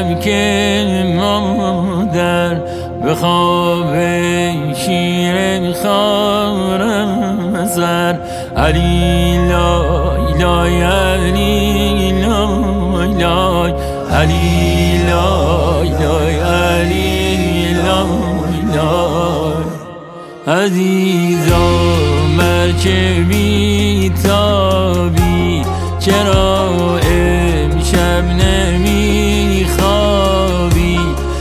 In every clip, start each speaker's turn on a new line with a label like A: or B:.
A: شب که مادر به خواب شیر خوارم زر علی لای لای علی لای لای علی لای لای علی لای لای عزیزا مرکبی تابی چرا امشب نمی خوابی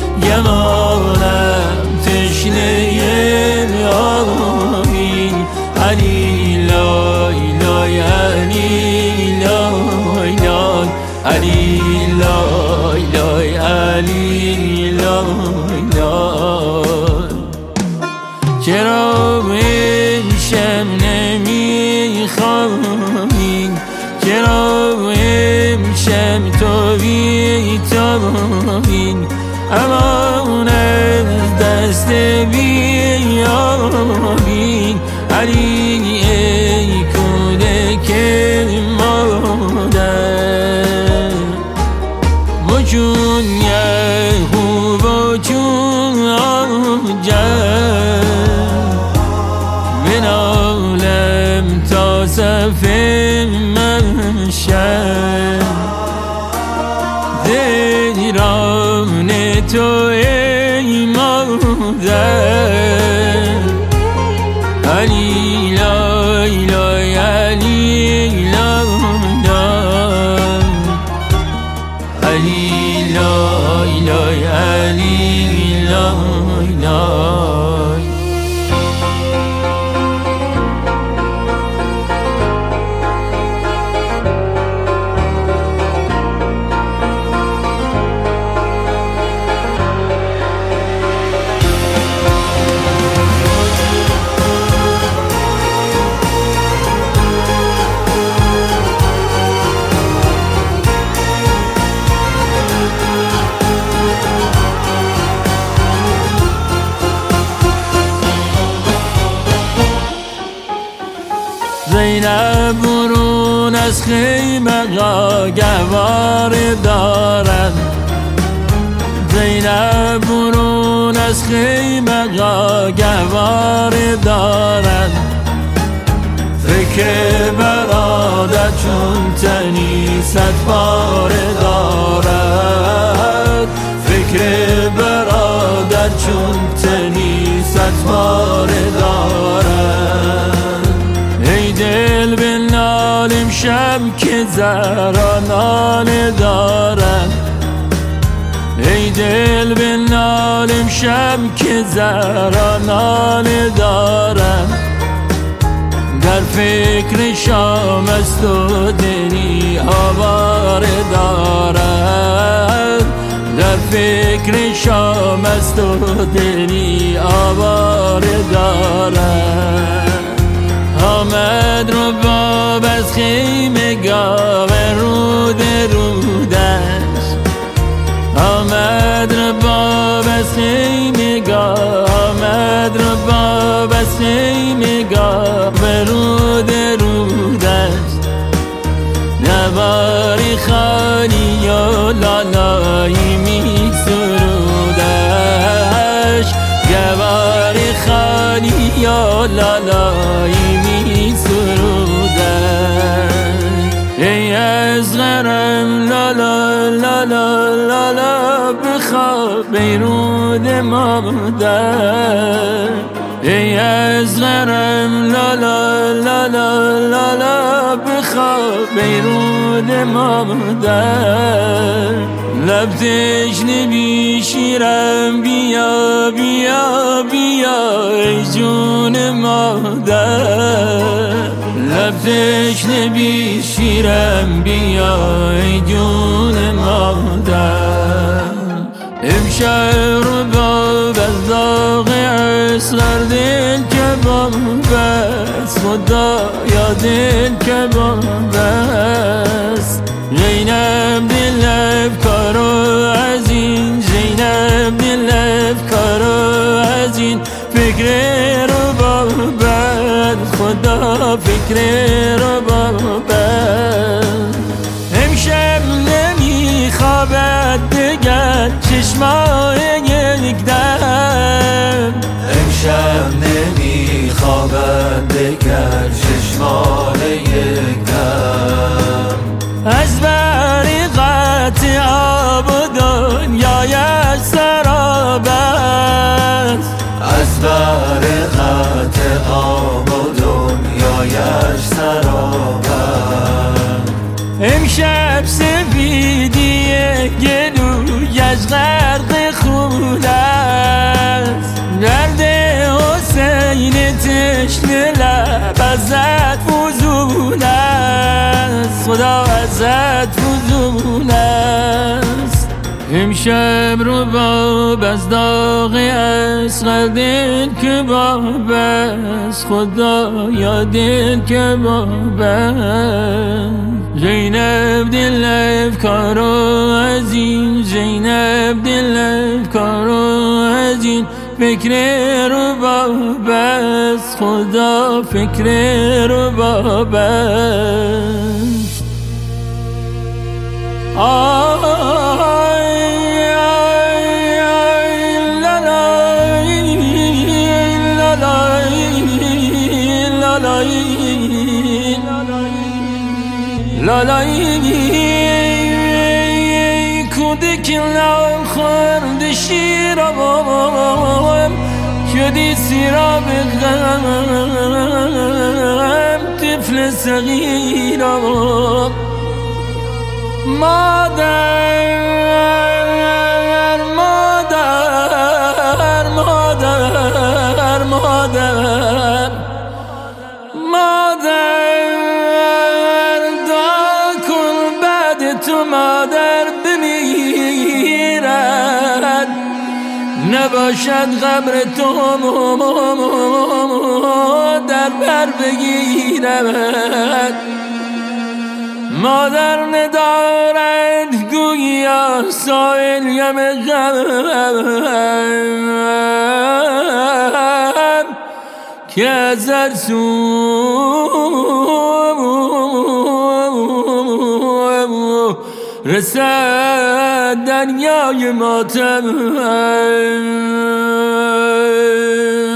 A: گمانم تشنه آبی علی لای لای علی لای لای علی لای لای علی لای لای چرا امشب نمی خوابی چرا امشب تو بی تابی امان از دست بیابی علی ای کودک مادر وجون یهو وجون آجر بنالم تا صف منشر دیران تو ای مادر علی لای لای علی لای لای علی لای لای علی لای لای زینب برون از خیمه گوار دارد زینب برون از خیمه گوار دارد فکر برادر چون تنی صد پاره دارد فکر برادر چون تنی صد پاره دارد دل به نال امشب که زهرا ناله دارد ای دل به نال امشب که زهرا ناله دارد در فکر شام است و دلی آواره دارد در فکر شام است و دلی آواره دارد آمد رو باب از خیمه گاوه رود رودش آمد رو باب از خیمه گاوه آمد رو باب از خیمه گاوه رود رودش نواری خالی و لالایی می سرودش گواری خالی و لالایی می سرودش ای از غرم لالا لالا لالا بخواب بیرون مادر ای از غرم لالا لالا لالا بخواب بیرون مادر لب تشنه بی شیرم بیا بیا بیا ای جون مادر لب تشنه بی شیرم بیا ای جون مادر امشب رو باب از داغ اصغر دل کباب بس خدا یا دل کباب بس زینب دل افکارو از این زینب دل افکارو از این فکر رو بابد خدا فکر رو بابد امشب نمی خوابد دگر چشمای یک دم.
B: امشب نمیخوابم دگر چشمای یک دم.
A: از بریقت آب و دنیای سراب است،
B: از بریقت آب و دنیایش سراب است.
A: امشب سفیدی گلویش غرق خون است، درد حسین تشنه لب ازت فزون است، خدا ازت فزون است. امشب رو باب از داغ اصغر دل که باب است، خدا یا دل که باب است. زینب دل افکارو از این، زینب دل افکارو از این، فکر رو باب است، خدا فکر رو باب است. لالایی کودک لام خورد شیرم، شدی سیراب غم، طفل صغیرم. مادر مادر مادر مادر مادر دعا کن بعد تو مادر بمیرد، نباشد قبر تو در بر بگیرد. مادر ندارد گویا سایل یم غم، که ازت سو رسد دریای ماتم.